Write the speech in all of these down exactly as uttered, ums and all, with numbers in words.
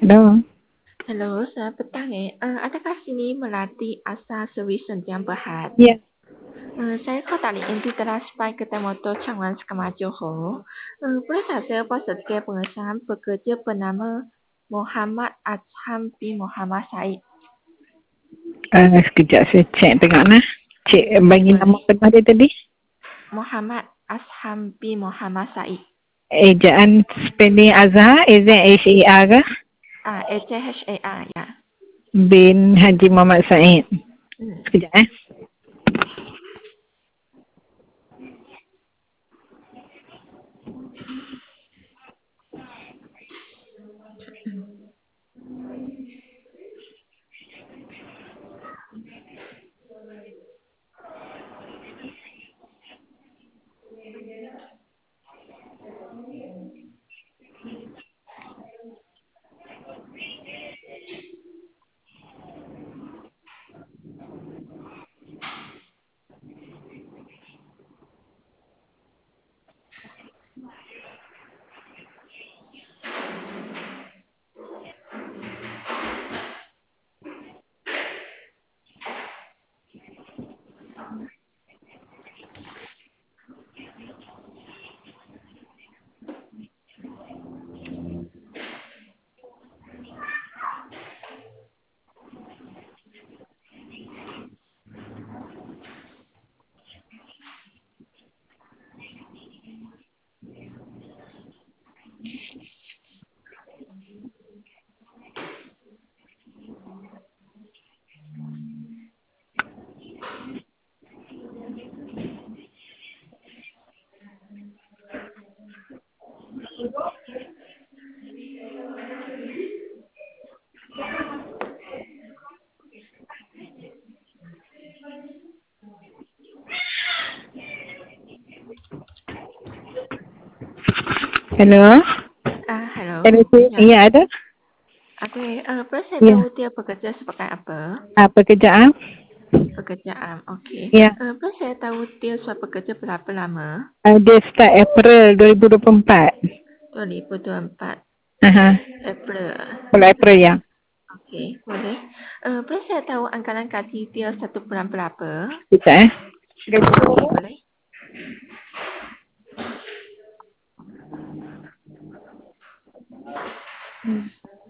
Halo. Halo, selamat petang eh. Uh, adakah sini Melati Asa Servis Senjang Berhad? Ya. Uh, saya kau tadi inti telah supaya kita motor Changwan Skama Johor. Uh, Perusahaan saya buat setiap pengesahan pekerja bernama Muhammad Asham bin Muhammad Said. Uh, sekejap saya cek tengok nah. Cik Okay, bagi nama boleh. apa dia tadi? Muhammad Asham bin Muhammad Said. Ejaan spelling Azhar, A Z H A R ke? Ah, A J H A R ya. Bin Haji Muhammad Said. Hmm. Sekejap eh. Hello. Ah, hello. Hello, Cik. Ya. Ya, ada? Okay, uh, perlu saya Ya. tahu dia bekerja sebagai apa? Apa kerjaan? Pekerjaan, okey. Ya. Uh, perlu saya tahu dia sudah bekerja berapa lama? Uh, dia start April dua ribu dua puluh empat. dua ribu dua puluh empat Aha. April. Bulan April ya. Okey, boleh. Uh, perlu saya tahu anggaran gaji dia satu bulan berapa? Sekejap eh. Okey, boleh. Hmm.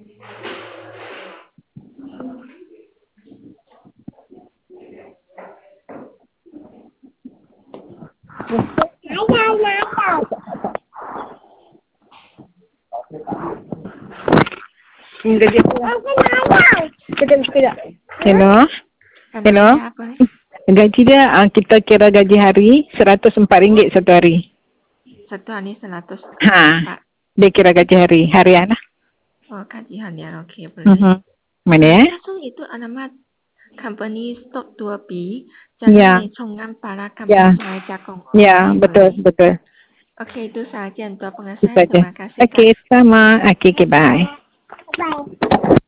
Hmm, gaji apa? Sekejap, sekejap. Hello. Hello, Hello. ya, boleh. Gaji dia uh, kita kira gaji hari seratus empat ringgit satu hari. Satu hari seratus Ha. empat. Dia kira gaji hari harian lah. Oh, gaji harian. Okey, boleh. Uh-huh. Mana Uh, eh? langsung itu alamat company Stok dua B, Ya. Jalan Lecongan Para Ya. Kampung Sungai Jakong. Ya, Okey, betul, boleh. betul. Okey, itu sahaja untuk Itu pengesahan. saja. Terima kasih, Kak. Okey, sama. Okey, okay, bye. Bye.